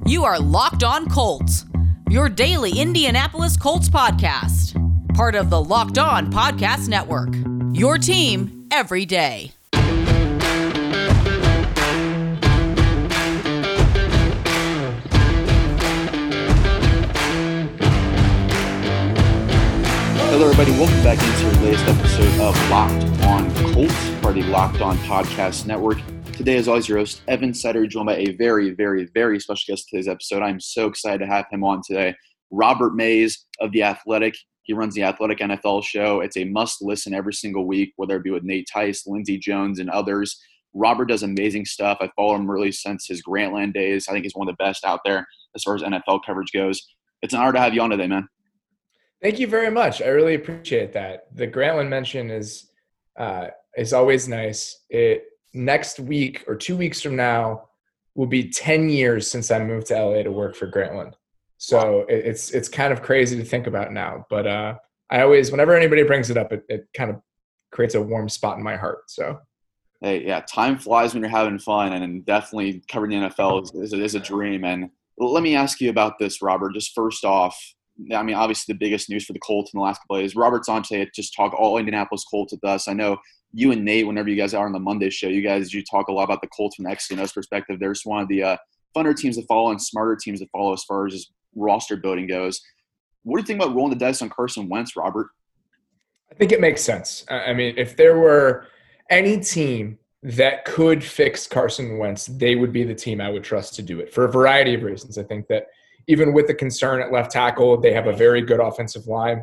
You are Locked On Colts, your daily Indianapolis Colts podcast. Part of the Locked On Podcast Network, your team every day. Hello, everybody. Welcome back into the latest episode of Locked On Colts, part of the Locked On Podcast Network. Today, as always, your host, Evan Setter, joined by a very, very, very special guest to today's episode. I'm so excited to have him on today. Robert Mays of The Athletic. He runs The Athletic NFL show. It's a must-listen every single week, whether it be with Nate Tice, Lindsey Jones, and others. Robert does amazing stuff. I followed him really since his Grantland days. I think he's one of the best out there as far as NFL coverage goes. It's an honor to have you on today, man. Thank you very much. I really appreciate that. The Grantland mention is always nice. Next week or 2 weeks from now will be 10 years since I moved to LA to work for Grantland. So wow. It's kind of crazy to think about now. But I always, whenever anybody brings it up, it kind of creates a warm spot in my heart. So. Hey, yeah, time flies when you're having fun, and definitely covering the NFL is a dream. And let me ask you about this, Robert. Just first off, I mean, obviously the biggest news for the Colts in the last couple of days. Robert's on today to just talk all Indianapolis Colts with us. I know you and Nate, whenever you guys are on the Monday show, you talk a lot about the Colts from the X&O's perspective. They're just one of the funner teams to follow and smarter teams to follow as far as just roster building goes. What do you think about rolling the dice on Carson Wentz, Robert? I think it makes sense. I mean, if there were any team that could fix Carson Wentz, they would be the team I would trust to do it for a variety of reasons. I think that even with the concern at left tackle, they have a very good offensive line.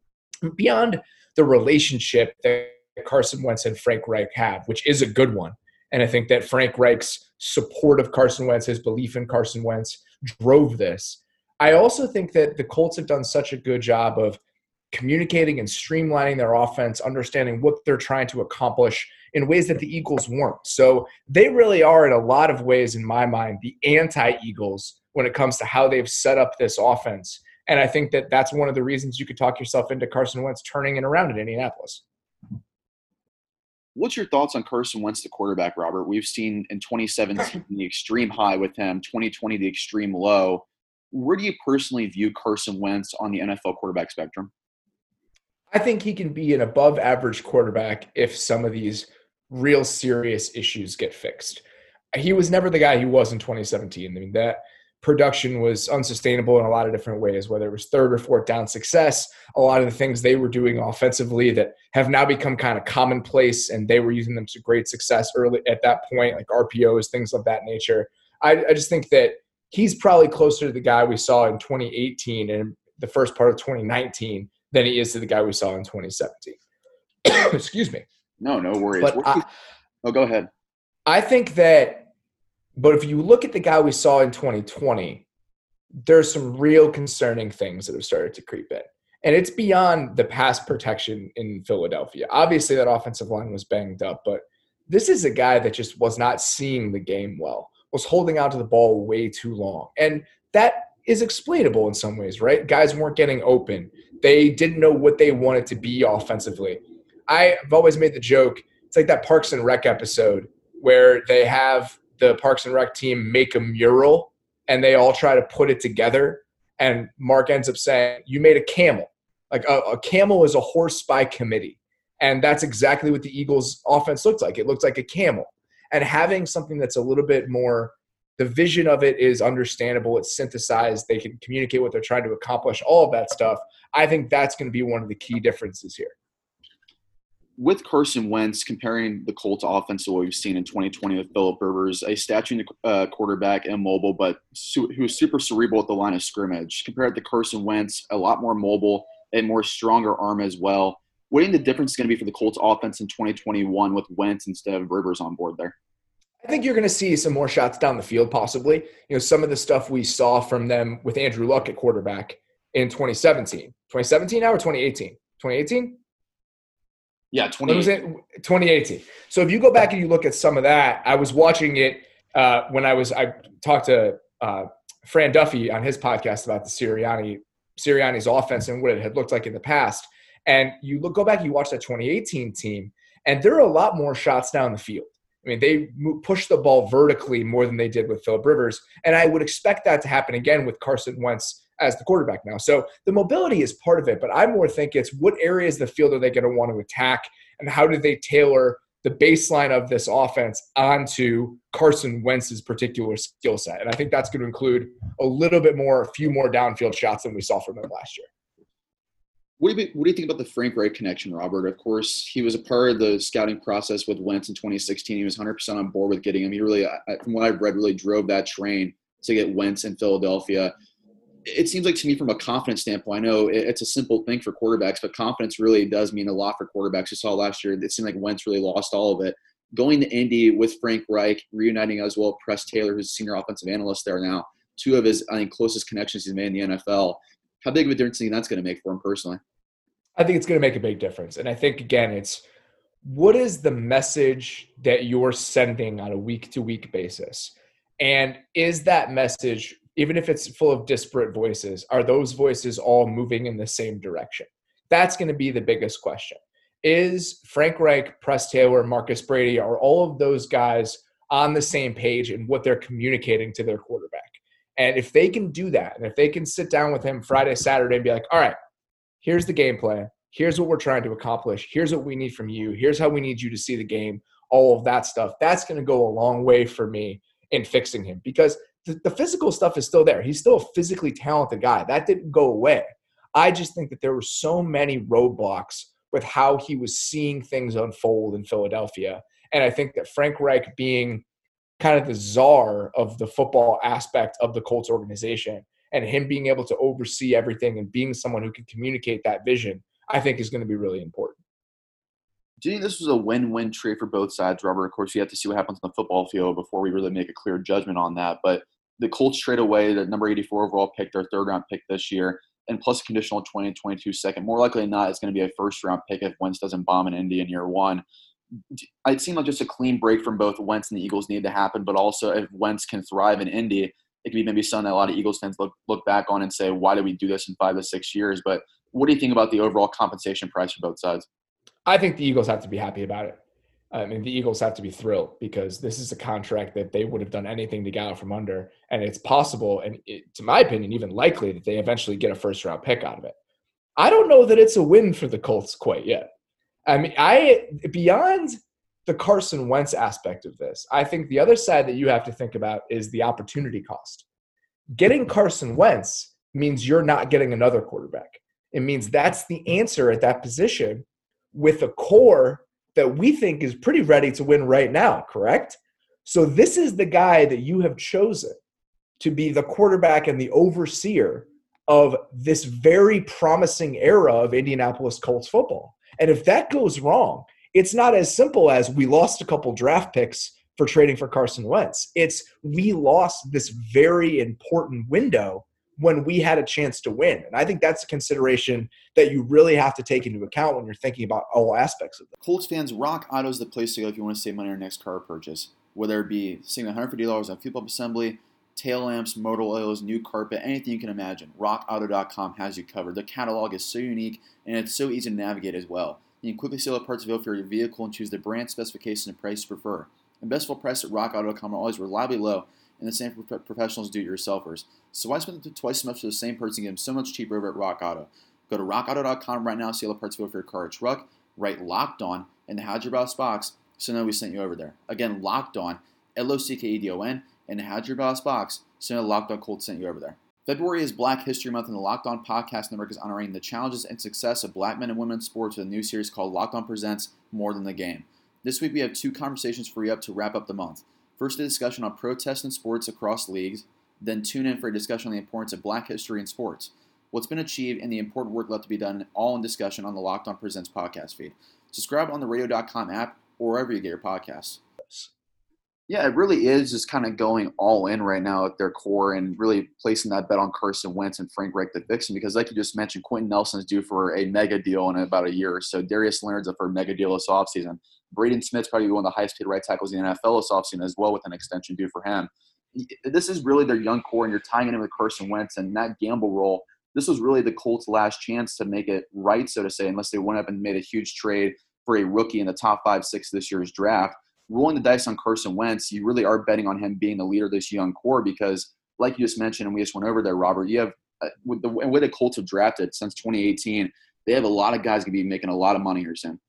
Beyond the relationship that Carson Wentz and Frank Reich have, which is a good one, and I think that Frank Reich's support of Carson Wentz, his belief in Carson Wentz, drove this. I also think that the Colts have done such a good job of communicating and streamlining their offense, understanding what they're trying to accomplish in ways that the Eagles weren't. So they really are, in a lot of ways, in my mind, the anti-Eagles when it comes to how they've set up this offense. And I think that that's one of the reasons you could talk yourself into Carson Wentz turning it around in Indianapolis. What's your thoughts on Carson Wentz, the quarterback, Robert? We've seen in 2017 the extreme high with him, 2020 the extreme low. Where do you personally view Carson Wentz on the NFL quarterback spectrum? I think he can be an above-average quarterback if some of these real serious issues get fixed. He was never the guy he was in 2017. I mean, that production was unsustainable in a lot of different ways, whether it was third or fourth down success, a lot of the things they were doing offensively that have now become kind of commonplace, and they were using them to great success early at that point, like RPOs, things of that nature. I just think that he's probably closer to the guy we saw in 2018 and the first part of 2019 than he is to the guy we saw in 2017. Excuse me. No worries. But go ahead. I think that but if you look at the guy we saw in 2020, there's some real concerning things that have started to creep in. And it's beyond the pass protection in Philadelphia. Obviously, that offensive line was banged up, but this is a guy that just was not seeing the game well, was holding out to the ball way too long. And that is explainable in some ways, right? Guys weren't getting open. They didn't know what they wanted to be offensively. I've always made the joke, it's like that Parks and Rec episode where they have the Parks and Rec team make a mural and they all try to put it together. And Mark ends up saying, you made a camel. Like a camel is a horse by committee. And that's exactly what the Eagles offense looked like. It looked like a camel. And having something that's a little bit more, the vision of it is understandable. It's synthesized. They can communicate what they're trying to accomplish, all of that stuff. I think that's going to be one of the key differences here. With Carson Wentz, comparing the Colts offense to what we've seen in 2020 with Phillip Rivers, a statue quarterback, immobile, but who was super cerebral at the line of scrimmage. Compared to Carson Wentz, a lot more mobile and more stronger arm as well. What do you think the difference is going to be for the Colts offense in 2021 with Wentz instead of Rivers on board there? I think you're going to see some more shots down the field possibly. You know, some of the stuff we saw from them with Andrew Luck at quarterback in 2017. 2017 now or 2018? 2018? Yeah, 2018. So if you go back and you look at some of that, I was watching it when I talked to Fran Duffy on his podcast about the Sirianni's offense and what it had looked like in the past. And you go back, you watch that 2018 team, and there are a lot more shots down the field. I I mean, they push the ball vertically more than they did with Phillip Rivers. And I would expect that to happen again with Carson Wentz as the quarterback now. So the mobility is part of it, but I more think it's what areas of the field are they going to want to attack, and how do they tailor the baseline of this offense onto Carson Wentz's particular skill set. And I think that's going to include a few more downfield shots than we saw from him last year. What do you think about the Frank Reich connection, Robert? Of course, he was a part of the scouting process with Wentz in 2016. He was 100% on board with getting him. He really, from what I've read, really drove that train to get Wentz in Philadelphia. It seems like to me from a confidence standpoint, I know it's a simple thing for quarterbacks, but confidence really does mean a lot for quarterbacks. You saw last year, it seemed like Wentz really lost all of it. Going to Indy with Frank Reich, reuniting as well Press Taylor, who's a senior offensive analyst there now, two of his, I think, closest connections he's made in the NFL. How big of a difference do you think that's going to make for him personally? I think it's going to make a big difference. And I think, again, it's what is the message that you're sending on a week-to-week basis? And is that message, even if it's full of disparate voices, are those voices all moving in the same direction? That's going to be the biggest question. Is Frank Reich, Press Taylor, Marcus Brady, are all of those guys on the same page in what they're communicating to their quarterback? And if they can do that, and if they can sit down with him Friday, Saturday and be like, all right, here's the game plan. Here's what we're trying to accomplish. Here's what we need from you. Here's how we need you to see the game, all of that stuff. That's going to go a long way for me in fixing him, because the physical stuff is still there. He's still a physically talented guy. That didn't go away. I just think that there were so many roadblocks with how he was seeing things unfold in Philadelphia. And I think that Frank Reich, being kind of the czar of the football aspect of the Colts organization, and him being able to oversee everything and being someone who can communicate that vision, I think is going to be really important. Do you think this was a win-win trade for both sides, Robert? Of course, you have to see what happens on the football field before we really make a clear judgment on that. But the Colts trade away the number 84 overall pick, their third-round pick this year, and plus a conditional 2022 second. More likely than not, it's going to be a first-round pick if Wentz doesn't bomb in Indy in year one. It seemed like just a clean break from both Wentz and the Eagles need to happen, but also if Wentz can thrive in Indy, it could be maybe something that a lot of Eagles fans look back on and say, why did we do this in 5 to 6 years? But what do you think about the overall compensation price for both sides? I think the Eagles have to be happy about it. I mean, the Eagles have to be thrilled, because this is a contract that they would have done anything to get out from under. And it's possible, and to my opinion, even likely, that they eventually get a first-round pick out of it. I don't know that it's a win for the Colts quite yet. I mean, beyond the Carson Wentz aspect of this, I think the other side that you have to think about is the opportunity cost. Getting Carson Wentz means you're not getting another quarterback. It means that's the answer at that position with a core that we think is pretty ready to win right now, correct? So this is the guy that you have chosen to be the quarterback and the overseer of this very promising era of Indianapolis Colts football. And if that goes wrong, it's not as simple as we lost a couple draft picks for trading for Carson Wentz. It's we lost this very important window when we had a chance to win. And I think that's a consideration that you really have to take into account when you're thinking about all aspects of it. Colts fans, Rock Auto is the place to go if you want to save money on your next car purchase. Whether it be saving $150 on fuel pump assembly, tail lamps, motor oils, new carpet, anything you can imagine, RockAuto.com has you covered. The catalog is so unique, and it's so easy to navigate as well. You can quickly see all the parts available for your vehicle and choose the brand, specification, and price you prefer. And best of all, prices at RockAuto.com are always reliably low, and the same for professionals do-it-yourselfers. So why spend twice as much for the same parts and get them so much cheaper over at Rock Auto? Go to RockAuto.com right now to see all the parts available for your car or truck. Write Locked On in the How'd Your Boss box so know we sent you over there. Again, Locked On, LOCKEDON, in the How'd Your Boss box so know Locked On Colts sent you over there. February is Black History Month, and the Locked On Podcast Network is honoring the challenges and success of black men and women in sports with a new series called Locked On Presents More Than the Game. This week we have 2 conversations for you up to wrap up the month. First, a discussion on protests in sports across leagues, then tune in for a discussion on the importance of black history in sports, what's been achieved, and the important work left to be done, all in discussion on the Locked On Presents podcast feed. Subscribe on the radio.com app or wherever you get your podcasts. Yeah, it really is just kind of going all in right now at their core and really placing that bet on Carson Wentz and Frank Reich to fix him, because like you just mentioned, Quentin Nelson's due for a mega deal in about a year or so. Darius Leonard's up for a mega deal this offseason. Braden Smith's probably one of the highest paid right tackles in the NFL this offseason as well, with an extension due for him. This is really their young core, and you're tying it in with Carson Wentz and that gamble role. This was really the Colts' last chance to make it right, so to say, unless they went up and made a huge trade for a rookie in the top 5-6 this year's draft. rolling the dice on Carson Wentz, you really are betting on him being the leader of this young core because, like you just mentioned, and we just went over there, Robert, you have with the way the Colts have drafted since 2018, they have a lot of guys going to be making a lot of money here soon.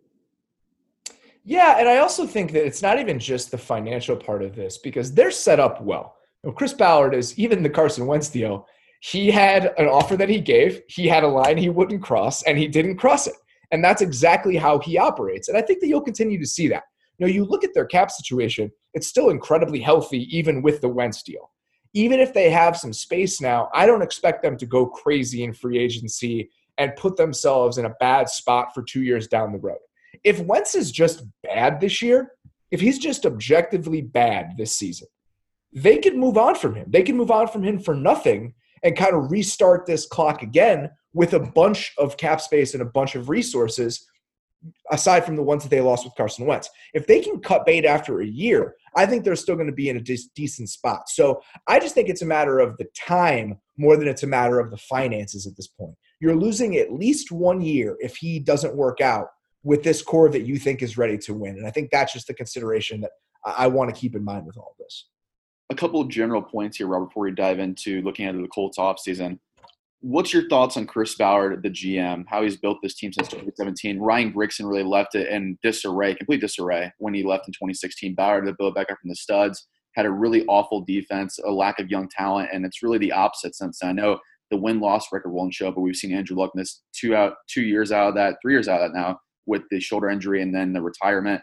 Yeah, and I also think that it's not even just the financial part of this because they're set up well. Chris Ballard is, even the Carson Wentz deal, he had an offer that he gave, he had a line he wouldn't cross, and he didn't cross it. And that's exactly how he operates. And I think that you'll continue to see that. You look at their cap situation, it's still incredibly healthy even with the Wentz deal. Even if they have some space now, I don't expect them to go crazy in free agency and put themselves in a bad spot for 2 years down the road. If Wentz is just bad this year, if he's just objectively bad this season, they could move on from him. They can move on from him for nothing and kind of restart this clock again with a bunch of cap space and a bunch of resources aside from the ones that they lost with Carson Wentz. If they can cut bait after a year, I think they're still going to be in a decent spot. So I just think it's a matter of the time more than it's a matter of the finances at this point. You're losing at least 1 year if he doesn't work out with this core that you think is ready to win. And I think that's just the consideration that I want to keep in mind with all of this. A couple of general points here, Robert, before we dive into looking at the Colts offseason. What's your thoughts on Chris Ballard, the GM, how he's built this team since 2017? Ryan Grigson really left it in disarray, complete disarray, when he left in 2016. Ballard to build back up from the studs, had a really awful defense, a lack of young talent, and it's really the opposite since then. I know the win-loss record won't show, but we've seen Andrew Luck miss 2 years out of that, 3 years out of that now with the shoulder injury and then the retirement.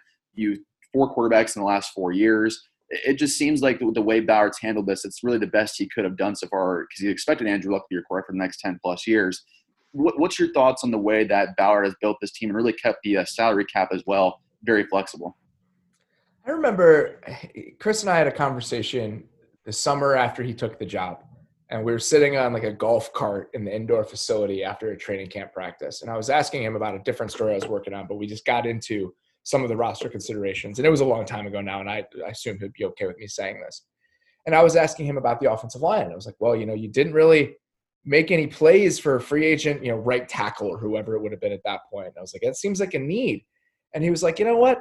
4 quarterbacks in the last 4 years. It just seems like the way Ballard's handled this, it's really the best he could have done so far because he expected Andrew Luck to be your quarterback for the next 10-plus years. What's your thoughts on the way that Ballard has built this team and really kept the salary cap as well very flexible? I remember Chris and I had a conversation the summer after he took the job, and we were sitting on like a golf cart in the indoor facility after a training camp practice. And I was asking him about a different story I was working on, but we just got into some of the roster considerations. And it was a long time ago now, and I assumed he'd be okay with me saying this. And I was asking him about the offensive line. I was like, well, you didn't really make any plays for a free agent, right tackle or whoever it would have been at that point. And I was like, that seems like a need. And he was like, you know what?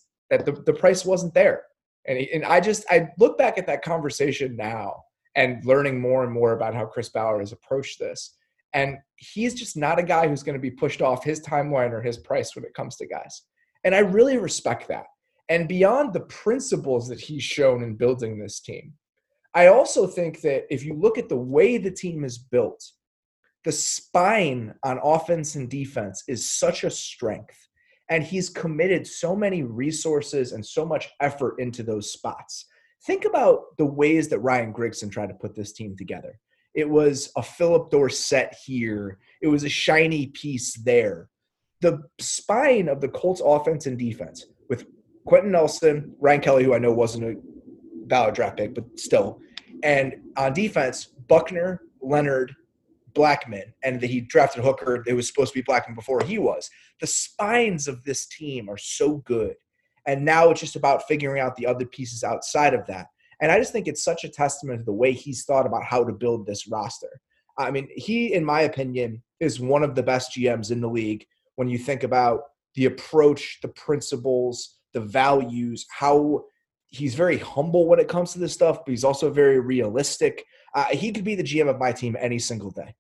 The price wasn't there. And I look back at that conversation now and learning more and more about how Chris Ballard has approached this. And he's just not a guy who's going to be pushed off his timeline or his price when it comes to guys. And I really respect that. And beyond the principles that he's shown in building this team, I also think that if you look at the way the team is built, the spine on offense and defense is such a strength. And he's committed so many resources and so much effort into those spots. Think about the ways that Ryan Grigson tried to put this team together. It was a Philip Dorsett here. It was a shiny piece there. The spine of the Colts offense and defense with Quentin Nelson, Ryan Kelly, who I know wasn't a Ballard draft pick, but still, and on defense, Buckner, Leonard, Blackman, and he drafted Hooker. It was supposed to be Blackman before he was. The spines of this team are so good. And now it's just about figuring out the other pieces outside of that. And I just think it's such a testament to the way he's thought about how to build this roster. I mean, he, in my opinion, is one of the best GMs in the league when you think about the approach, the principles, the values, how he's very humble when it comes to this stuff, but he's also very realistic. He could be the GM of my team any single day.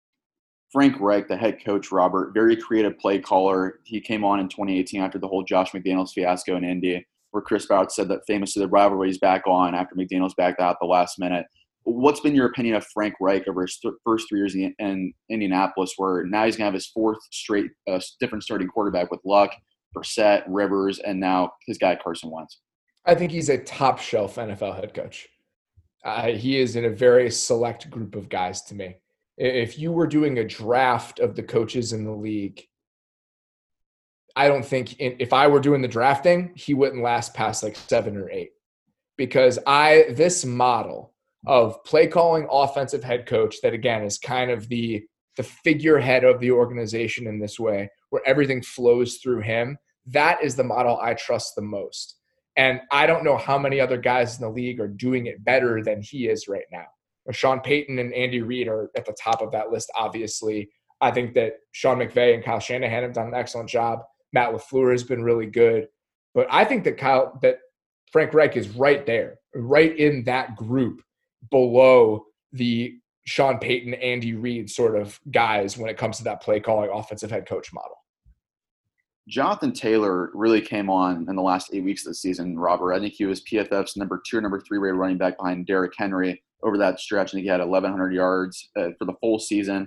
Frank Reich, the head coach, Robert, very creative play caller. He came on in 2018 after the whole Josh McDaniels fiasco in Indy, where Chris Ballard said that famously the rivalry is back on after McDaniels backed out at the last minute. What's been your opinion of Frank Reich over his first 3 years in Indianapolis, where now he's going to have his fourth straight different starting quarterback with Luck, Brissett, Rivers, and now his guy Carson Wentz? I think he's a top-shelf NFL head coach. He is in a very select group of guys to me. If you were doing a draft of the coaches in the league, I don't think if I were doing the drafting, he wouldn't last past like 7 or 8. Because this model of play calling offensive head coach that, again, is kind of the figurehead of the organization in this way, where everything flows through him, that is the model I trust the most. And I don't know how many other guys in the league are doing it better than he is right now. Sean Payton and Andy Reid are at the top of that list, obviously. I think that Sean McVay and Kyle Shanahan have done an excellent job. Matt LaFleur has been really good. But I think that Frank Reich is right there, right in that group below the Sean Payton, Andy Reid sort of guys when it comes to that play calling offensive head coach model. Jonathan Taylor really came on in the last 8 weeks of the season, Robert. I think he was PFF's number 2 or number 3 rated running back behind Derrick Henry over that stretch. I think he had 1,100 yards for the full season,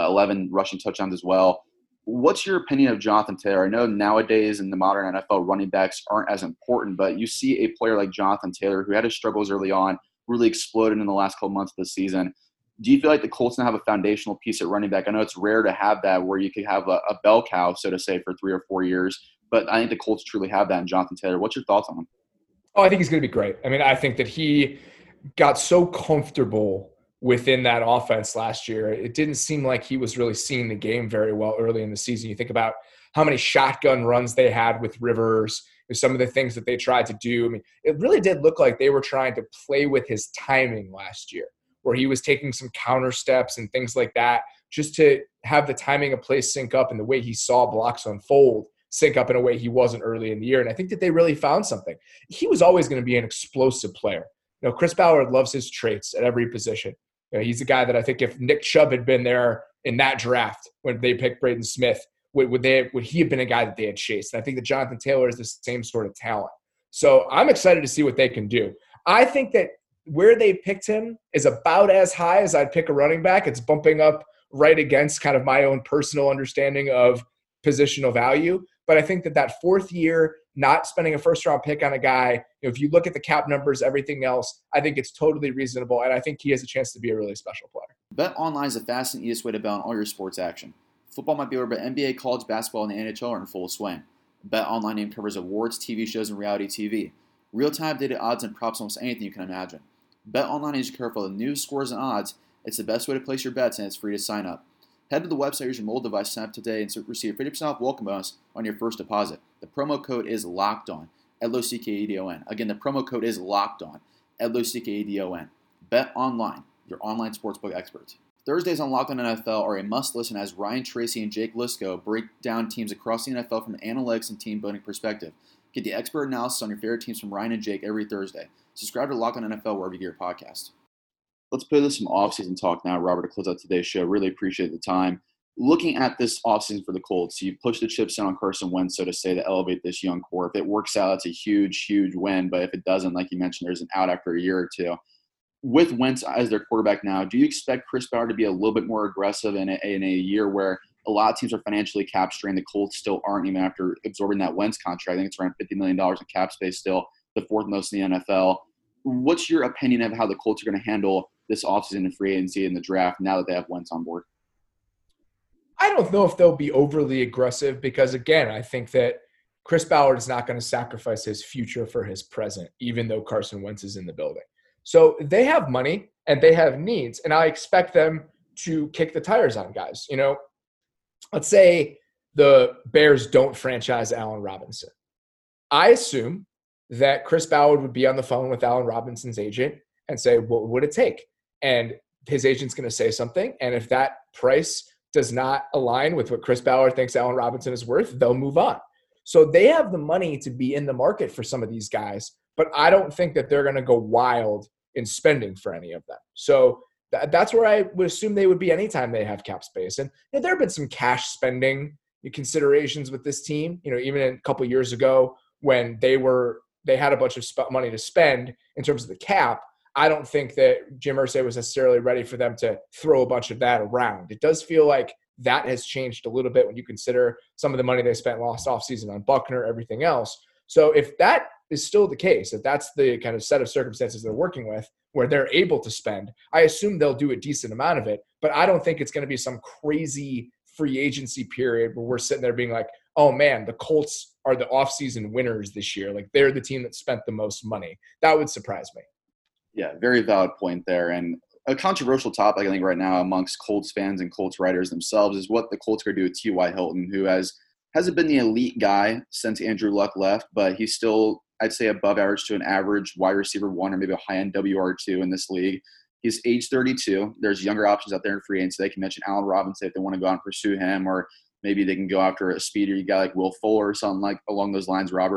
11 rushing touchdowns as well. What's your opinion of Jonathan Taylor? I know nowadays in the modern NFL, running backs aren't as important, but you see a player like Jonathan Taylor who had his struggles early on, really exploded in the last couple months of the season. Do you feel like the Colts now have a foundational piece at running back? I know it's rare to have that where you could have a bell cow, so to say, for 3 or 4 years, but I think the Colts truly have that in Jonathan Taylor. What's your thoughts on him? Oh, I think he's going to be great. I mean, I think that he got so comfortable within that offense last year. It didn't seem like he was really seeing the game very well early in the season. You think about how many shotgun runs they had with Rivers, some of the things that they tried to do. I mean, it really did look like they were trying to play with his timing last year, where he was taking some counter steps and things like that just to have the timing of plays sync up and the way he saw blocks unfold sync up in a way he wasn't early in the year. And I think that they really found something. He was always going to be an explosive player. You know, Chris Ballard loves his traits at every position. You know, he's a guy that I think if Nick Chubb had been there in that draft when they picked Braden Smith, would he have been a guy that they had chased? And I think that Jonathan Taylor is the same sort of talent. So I'm excited to see what they can do. I think that where they picked him is about as high as I'd pick a running back. It's bumping up right against kind of my own personal understanding of positional value. But I think that 4th year, not spending a first-round pick on a guy, if you look at the cap numbers, everything else, I think it's totally reasonable, and I think he has a chance to be a really special player. BetOnline is the fast and easiest way to bet on all your sports action. Football might be over, but NBA, college basketball, and the NHL are in full swing. BetOnline name covers awards, TV shows, and reality TV. Real-time data odds and props on almost anything you can imagine. BetOnline is careful of the news, scores, and odds. It's the best way to place your bets, and it's free to sign up. Head to the website, use your mobile device, sign up today, and receive a 50% off welcome bonus on your first deposit. The promo code is LOCKEDON, LOCKEDON. Again, the promo code is LOCKEDON, LOCKEDON. Bet Online, your online sportsbook experts. Thursdays on Locked On NFL are a must-listen as Ryan Tracy and Jake Liscow break down teams across the NFL from an analytics and team-building perspective. Get the expert analysis on your favorite teams from Ryan and Jake every Thursday. Subscribe to Locked On NFL wherever you get your podcast. Let's put this some offseason talk now, Robert, to close out today's show. Really appreciate the time. Looking at this offseason for the Colts, you push the chips in on Carson Wentz, so to say, to elevate this young core. If it works out, it's a huge, huge win. But if it doesn't, like you mentioned, there's an out after a year or two. With Wentz as their quarterback now, do you expect Chris Ballard to be a little bit more aggressive in a year where a lot of teams are financially cap strained? The Colts still aren't, even after absorbing that Wentz contract. I think it's around $50 million in cap space still, the 4th most in the NFL. What's your opinion of how the Colts are going to handle this offseason in free agency and the draft now that they have Wentz on board? I don't know if they'll be overly aggressive because, again, I think that Chris Ballard is not going to sacrifice his future for his present, even though Carson Wentz is in the building. So they have money and they have needs, and I expect them to kick the tires on guys. You know, let's say the Bears don't franchise Allen Robinson. I assume that Chris Ballard would be on the phone with Allen Robinson's agent and say, what would it take? And his agent's going to say something. And if that price does not align with what Chris Ballard thinks Allen Robinson is worth, they'll move on. So they have the money to be in the market for some of these guys, but I don't think that they're going to go wild in spending for any of them. So that's where I would assume they would be anytime they have cap space. And there have been some cash spending considerations with this team, even a couple of years ago when they had a bunch of money to spend in terms of the cap. I don't think that Jim Irsay was necessarily ready for them to throw a bunch of that around. It does feel like that has changed a little bit when you consider some of the money they spent last offseason on Buckner, everything else. So if that is still the case, if that's the kind of set of circumstances they're working with where they're able to spend, I assume they'll do a decent amount of it. But I don't think it's going to be some crazy free agency period where we're sitting there being like, oh man, the Colts are the offseason winners this year. Like they're the team that spent the most money. That would surprise me. Yeah, very valid point there. And a controversial topic, I think, right now amongst Colts fans and Colts writers themselves is what the Colts are going to do with T.Y. Hilton, who hasn't been the elite guy since Andrew Luck left, but he's still, I'd say, above average to an average wide receiver 1 or maybe a high-end WR2 in this league. He's age 32. There's younger options out there in free agency. They can mention Allen Robinson if they want to go out and pursue him, or maybe they can go after a speedier guy like Will Fuller or something like along those lines, Robert.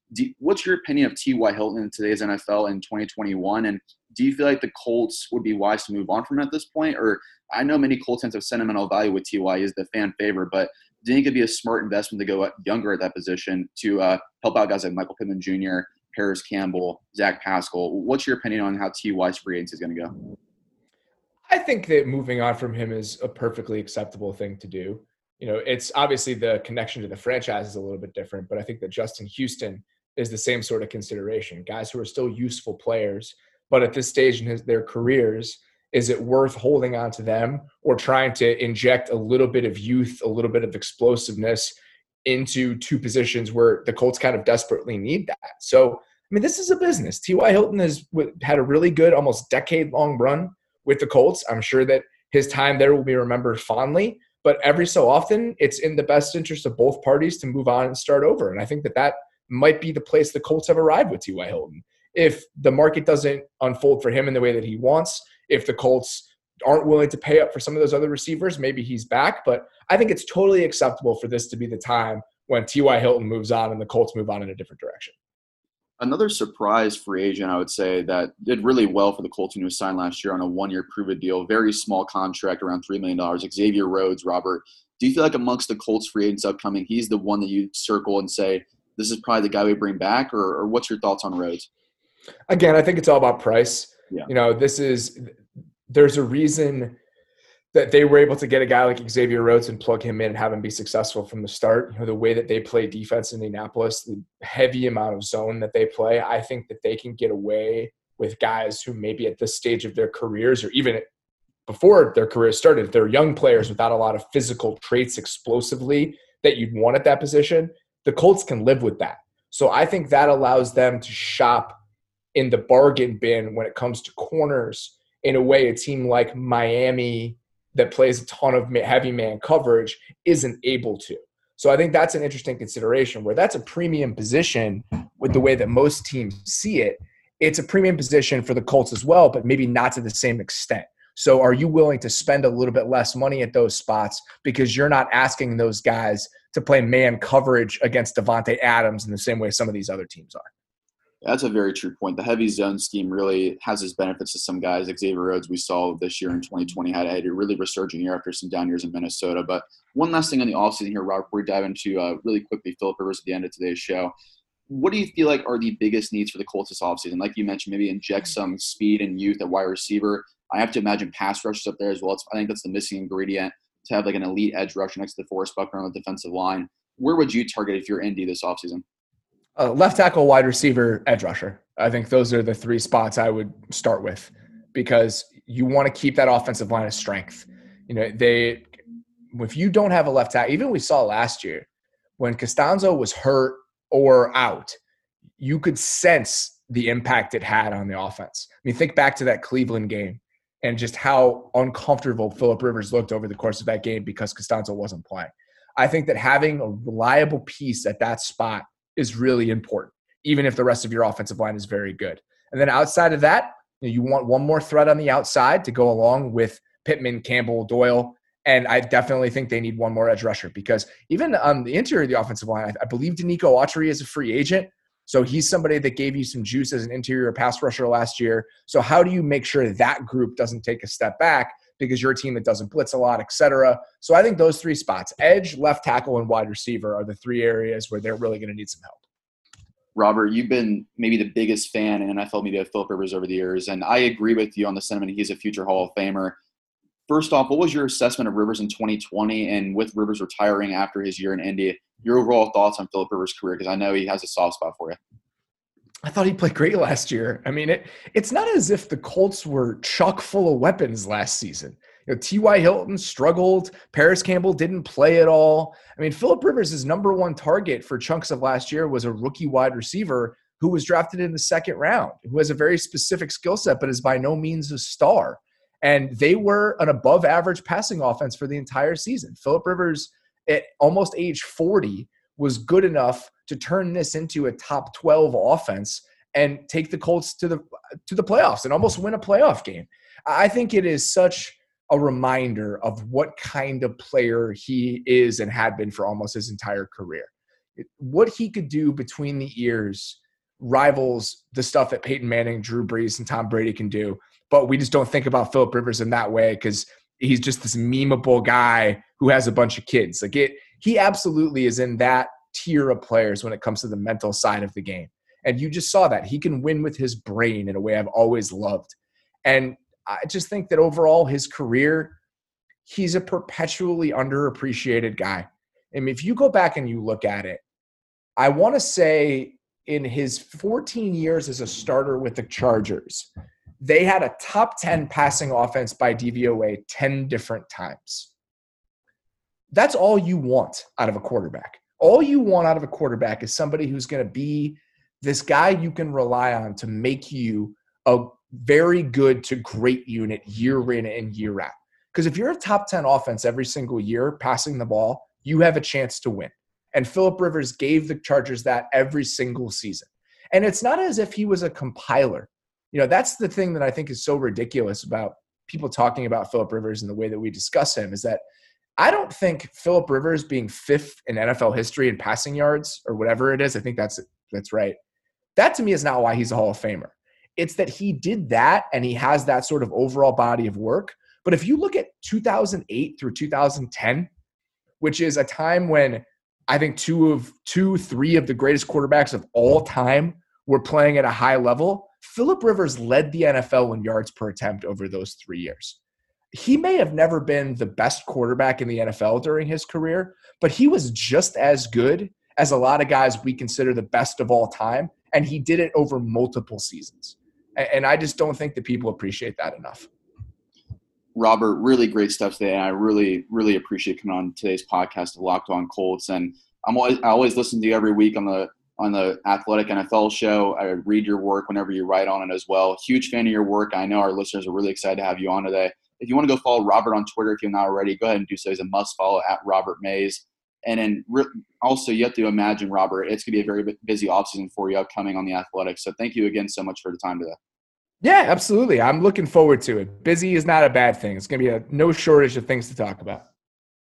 What's your opinion of T.Y. Hilton in today's NFL in 2021? And do you feel like the Colts would be wise to move on from him at this point? Or I know many Colts fans have sentimental value with T.Y. He's the fan favorite, but do you think it'd be a smart investment to go younger at that position to help out guys like Michael Pittman Jr., Paris Campbell, Zach Pascal? What's your opinion on how T.Y.'s free agency is going to go? I think that moving on from him is a perfectly acceptable thing to do. It's obviously the connection to the franchise is a little bit different, but I think that Justin Houston is the same sort of consideration. Guys who are still useful players, but at this stage in their careers, is it worth holding on to them or trying to inject a little bit of youth, a little bit of explosiveness into two positions where the Colts kind of desperately need that? So, this is a business. T.Y. Hilton has had a really good, almost decade-long run with the Colts. I'm sure that his time there will be remembered fondly, but every so often it's in the best interest of both parties to move on and start over. And I think that might be the place the Colts have arrived with T.Y. Hilton. If the market doesn't unfold for him in the way that he wants, if the Colts aren't willing to pay up for some of those other receivers, maybe he's back. But I think it's totally acceptable for this to be the time when T.Y. Hilton moves on and the Colts move on in a different direction. Another surprise free agent, I would say, that did really well for the Colts who was signed last year on a one-year prove-it deal, very small contract, around $3 million, Xavier Rhodes. Robert, do you feel like amongst the Colts free agents upcoming, he's the one that you circle and say, this is probably the guy we bring back, or what's your thoughts on Rhodes? Again, I think it's all about price. Yeah. There's a reason that they were able to get a guy like Xavier Rhodes and plug him in and have him be successful from the start. The way that they play defense in Indianapolis, the heavy amount of zone that they play, I think that they can get away with guys who maybe at this stage of their careers or even before their careers started, if they're young players without a lot of physical traits explosively that you'd want at that position, the Colts can live with that. So I think that allows them to shop in the bargain bin when it comes to corners in a way a team like Miami that plays a ton of heavy man coverage isn't able to. So I think that's an interesting consideration where that's a premium position with the way that most teams see it. It's a premium position for the Colts as well, but maybe not to the same extent. So are you willing to spend a little bit less money at those spots because you're not asking those guys to play man coverage against Davante Adams in the same way some of these other teams are? That's a very true point. The heavy zone scheme really has its benefits to some guys. Xavier Rhodes, we saw this year in 2020, had a really resurgent year after some down years in Minnesota. But one last thing on the offseason here, Robert, before we dive into really quickly Philip Rivers at the end of today's show. What do you feel like are the biggest needs for the Colts this offseason? Like you mentioned, maybe inject some speed and youth at wide receiver. I have to imagine pass rushers up there as well. I think that's the missing ingredient to have like an elite edge rusher next to DeForest Buckner on the defensive line. Where would you target if you're Indy this offseason? Left tackle, wide receiver, edge rusher. I think those are the three spots I would start with because you want to keep that offensive line of strength. If you don't have a left tackle, even we saw last year when Costanzo was hurt or out, you could sense the impact it had on the offense. Think back to that Cleveland game and just how uncomfortable Philip Rivers looked over the course of that game because Costanzo wasn't playing. I think that having a reliable piece at that spot is really important, even if the rest of your offensive line is very good. And then outside of that, you want one more threat on the outside to go along with Pittman, Campbell, Doyle. And I definitely think they need one more edge rusher because even on the interior of the offensive line, I believe Danico Autry is a free agent. So he's somebody that gave you some juice as an interior pass rusher last year. So how do you make sure that group doesn't take a step back because you're a team that doesn't blitz a lot, et cetera? So I think those three spots, edge, left tackle, and wide receiver are the three areas where they're really going to need some help. Robert, you've been maybe the biggest fan in NFL media of Philip Rivers over the years, and I agree with you on the sentiment he's a future Hall of Famer. First off, what was your assessment of Rivers in 2020 and with Rivers retiring after his year in Indy, your overall thoughts on Philip Rivers' career? Because I know he has a soft spot for you. I thought he played great last year. It's not as if the Colts were chock full of weapons last season. T.Y. Hilton struggled. Paris Campbell didn't play at all. Philip Rivers' number one target for chunks of last year was a rookie wide receiver who was drafted in the second round, who has a very specific skill set, but is by no means a star. And they were an above average passing offense for the entire season. Philip Rivers, at almost age 40, was good enough to turn this into a top 12 offense and take the Colts to the playoffs and almost win a playoff game. I think it is such a reminder of what kind of player he is and had been for almost his entire career. What he could do between the ears rivals the stuff that Peyton Manning, Drew Brees, and Tom Brady can do. But we just don't think about Philip Rivers in that way because he's just this memeable guy who has a bunch of kids. He absolutely is in that tier of players when it comes to the mental side of the game. And you just saw that. He can win with his brain in a way I've always loved. And I just think that overall his career, he's a perpetually underappreciated guy. I mean, if you go back and you look at it, I want to say in his 14 years as a starter with the Chargers, they had a top 10 passing offense by DVOA 10 different times. That's all you want out of a quarterback. All you want out of a quarterback is somebody who's going to be this guy you can rely on to make you a very good to great unit year in and year out. Because if you're a top 10 offense every single year passing the ball, you have a chance to win. And Philip Rivers gave the Chargers that every single season. And it's not as if he was a compiler. That's the thing that I think is so ridiculous about people talking about Philip Rivers and the way that we discuss him is that I don't think Philip Rivers being fifth in NFL history in passing yards or whatever it is, I think that's right. That to me is not why he's a Hall of Famer. It's that he did that and he has that sort of overall body of work. But if you look at 2008 through 2010, which is a time when I think three of the greatest quarterbacks of all time were playing at a high level, Philip Rivers led the NFL in yards per attempt over those 3 years. He may have never been the best quarterback in the NFL during his career, but he was just as good as a lot of guys we consider the best of all time, and he did it over multiple seasons. And I just don't think that people appreciate that enough. Robert, really great stuff today, and I really, really appreciate coming on today's podcast of Locked On Colts. And I always listen to you every week on the Athletic NFL show. I read your work whenever you write on it as well. Huge fan of your work. I know our listeners are really excited to have you on today. If you want to go follow Robert on Twitter, if you're not already, go ahead and do so. He's a must follow at Robert Mays. And then also, you have to imagine, Robert, it's going to be a very busy offseason for you upcoming on the Athletic. So thank you again so much for the time today. Yeah, absolutely. I'm looking forward to it. Busy is not a bad thing. It's going to be no shortage of things to talk about.